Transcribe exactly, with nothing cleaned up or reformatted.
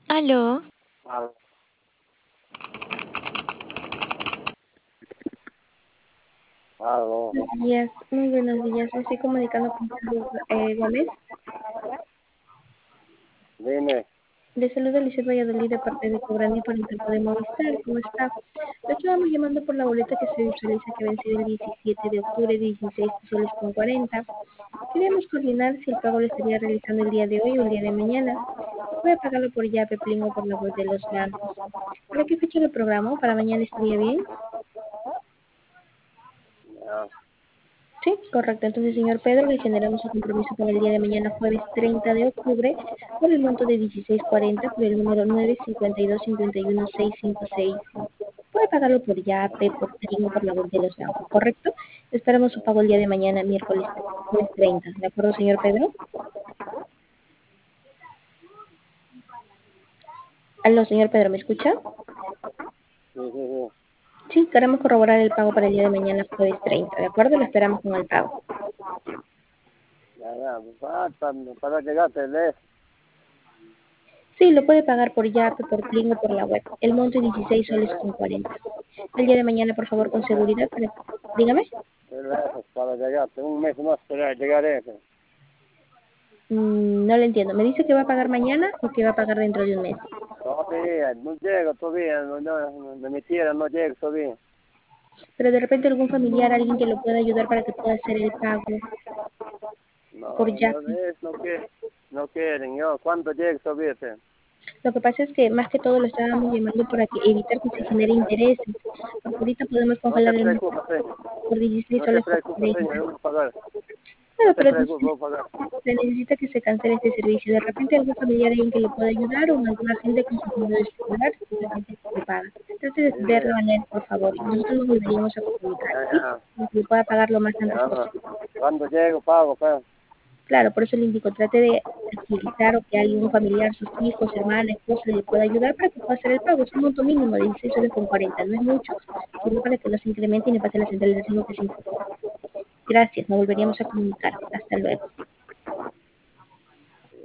Aló, Al- Aló, Buenos días, muy buenos días. Me estoy comunicando con Carlos eh, Gómez. dime. De Salud Lisset Valladolid de parte de Cobrani por el campo de Movistar. ¿Cómo está? Lo estábamos llamando por la boleta que se visualiza que vence el diecisiete de octubre, dieciséis soles con cuarenta. Queríamos coordinar si el pago lo estaría realizando el día de hoy o el día de mañana. Voy a pagarlo por ya, Pepling o por la web de los bancos. ¿Para qué fecha lo programo? ¿Para mañana estaría bien? Ya, Sí, correcto. Entonces, señor Pedro, le generamos un compromiso para el día de mañana, jueves treinta de octubre, por el monto de dieciséis cuarenta, por el número nueve cinco dos cinco uno seis cinco seis. Puede pagarlo por YAPE, por Trin o por la web de los bancos, ¿correcto? Esperamos su pago el día de mañana, miércoles jueves treinta. ¿De acuerdo, señor Pedro? Aló, señor Pedro, ¿me escucha? sí, sí, sí. Sí, queremos corroborar el pago para el día de mañana, jueves treinta. ¿De acuerdo? Lo esperamos con el pago. Ya, ya, pues, ah, para, para llegarte, ¿ves? Sí, lo puede pagar por YAPE, por Plin o por la web. El monto es dieciséis soles con cuarenta. El día de mañana, por favor, con seguridad. para- Dígame. Lejos para llegarte, un mes más para llegar ese. Mm, no lo entiendo. ¿Me dice que va a pagar mañana o que va a pagar dentro de un mes? Todavía, no llego todavía, no, no, de mi tierra no llego todavía. Pero de repente algún familiar, alguien que lo pueda ayudar para que pueda hacer el pago por No, no, YAPE. es, no quieren, no quieren, yo, ¿cuánto llego todavía? ese? Lo que pasa es que más que todo lo estábamos llamando para que evitar que se genere intereses. Porque ahorita podemos No te congelar el monto preocupes, señor. por dieciséis No te soles con preocupes, cuarenta. señor, yo voy a pagar. No Claro, te pero preocupes, voy a pagar. se necesita que se cancele este servicio. De repente algún familiar, alguien que le pueda ayudar o alguna gente con su número de celular, simplemente se paga. Trate de Sí, ver la sí. manera, por favor. Y nosotros nos volveríamos a comunicar, Ya, ¿sí? ya, Para que pueda pagar lo más antes ya, no. posible. Cuando llego, pago, pues. Claro, por eso le indico, trate de agilizar o que algún familiar, sus hijos, hermana, esposa, le pueda ayudar para que pueda hacer el pago. Es un monto mínimo de dieciséis soles con cuarenta, no es mucho, sino para que no se incremente y no pase la central de riesgo que se incorpora. Gracias, nos volveríamos a comunicar. Hasta luego.